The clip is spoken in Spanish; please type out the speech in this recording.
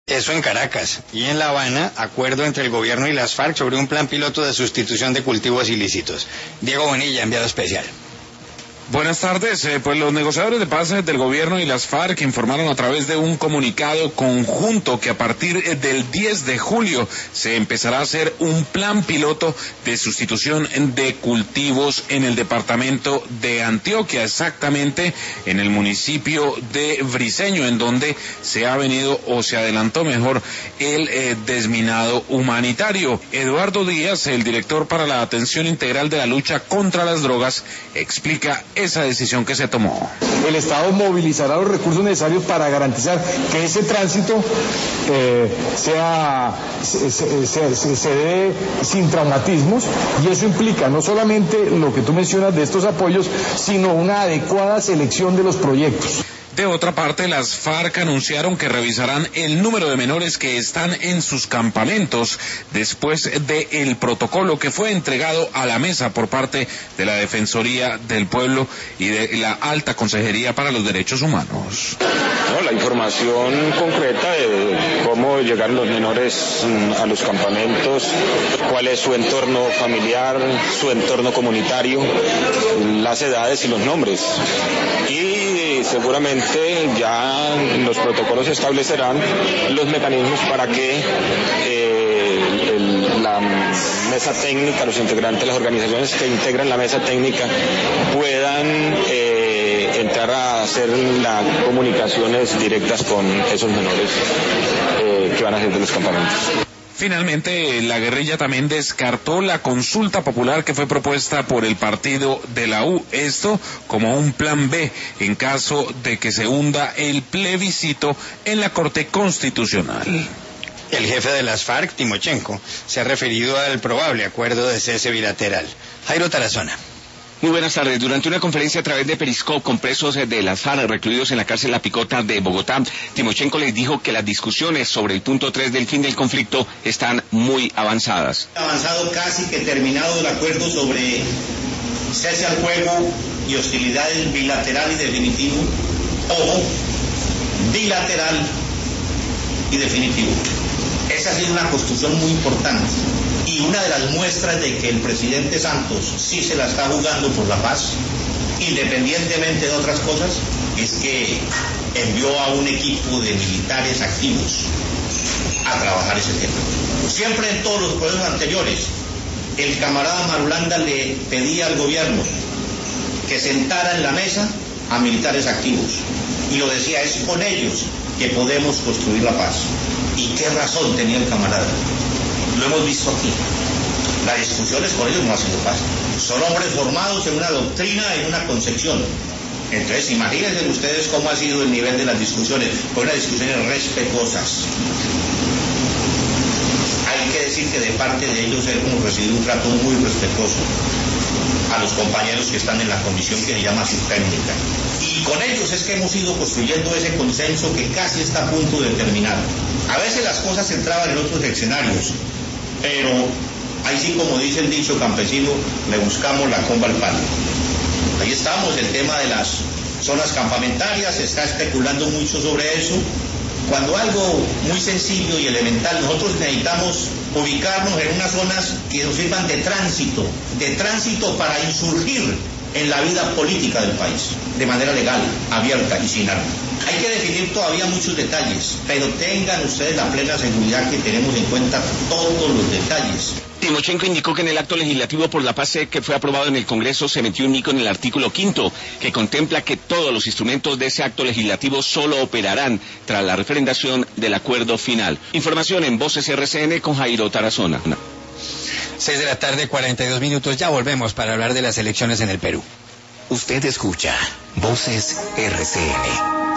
Eso en Caracas. Y en La Habana, acuerdo entre el gobierno y las FARC sobre un plan piloto de sustitución de cultivos ilícitos. Diego Bonilla, enviado especial. Buenas tardes. Pues los negociadores de paz del gobierno y las FARC informaron a través de un comunicado conjunto que a partir del 10 de julio se empezará a hacer un plan piloto de sustitución de cultivos en el departamento de Antioquia, exactamente en el municipio de Briceño, en donde se ha venido o se adelantó mejor el desminado humanitario. Eduardo Díaz, el director para la atención integral de la lucha contra las drogas, explica esa decisión que se tomó. El Estado movilizará los recursos necesarios para garantizar que ese tránsito se dé sin traumatismos, y eso implica no solamente lo que tú mencionas de estos apoyos, sino una adecuada selección de los proyectos. De otra parte, las FARC anunciaron que revisarán el número de menores que están en sus campamentos después del protocolo que fue entregado a la mesa por parte de la Defensoría del Pueblo y de la Alta Consejería para los Derechos Humanos. No, la información concreta de cómo llegaron los menores a los campamentos, cuál es su entorno familiar, su entorno comunitario, las edades y los nombres. Y seguramente ya los protocolos establecerán los mecanismos para que la mesa técnica, los integrantes de las organizaciones que integran la mesa técnica puedan entrar a hacer las comunicaciones directas con esos menores que van a hacer de los campamentos. Finalmente, la guerrilla también descartó la consulta popular que fue propuesta por el partido de la U, esto como un plan B en caso de que se hunda el plebiscito en la Corte Constitucional. El jefe de las FARC, Timochenko, se ha referido al probable acuerdo de cese bilateral. Jairo Tarazona. Muy buenas tardes. Durante una conferencia a través de Periscope con presos de las FARC recluidos en la cárcel La Picota de Bogotá, Timochenko les dijo que las discusiones sobre el punto 3 del fin del conflicto están muy avanzadas. Avanzado casi que terminado el acuerdo sobre cese al fuego y hostilidades bilateral y definitivo, o bilateral y definitivo. Esa ha sido una construcción muy importante. Y una de las muestras de que el presidente Santos sí se la está jugando por la paz, independientemente de otras cosas, es que envió a un equipo de militares activos a trabajar ese tema. Siempre en todos los procesos anteriores, el camarada Marulanda le pedía al gobierno que sentara en la mesa a militares activos. Y lo decía, es con ellos que podemos construir la paz. ¿Y qué razón tenía el camarada? Lo hemos visto aquí. Las discusiones con ellos no ha sido fácil. Son hombres formados en una doctrina, en una concepción. Entonces, imagínense ustedes cómo ha sido el nivel de las discusiones. Fue unas discusiones respetuosas. Hay que decir que de parte de ellos hemos recibido un trato muy respetuoso a los compañeros que están en la comisión que se llama subtécnica. Y con ellos es que hemos ido construyendo ese consenso que casi está a punto de terminar. A veces las cosas entraban en otros escenarios, pero ahí sí, como dice el dicho campesino, le buscamos la comba al palo. Ahí estamos, el tema de las zonas campamentarias, se está especulando mucho sobre eso, cuando algo muy sencillo y elemental, nosotros necesitamos ubicarnos en unas zonas que nos sirvan de tránsito para insurgir en la vida política del país, de manera legal, abierta y sin armas. Hay que definir todavía muchos detalles, pero tengan ustedes la plena seguridad que tenemos en cuenta todos los detalles. Timochenko indicó que en el acto legislativo por la paz que fue aprobado en el Congreso se metió un icono en el artículo 5, que contempla que todos los instrumentos de ese acto legislativo solo operarán tras la refrendación del acuerdo final. Información en Voces RCN con Jairo Tarazona. 6 de la tarde, 42 minutos. Ya volvemos para hablar de las elecciones en el Perú. Usted escucha Voces RCN.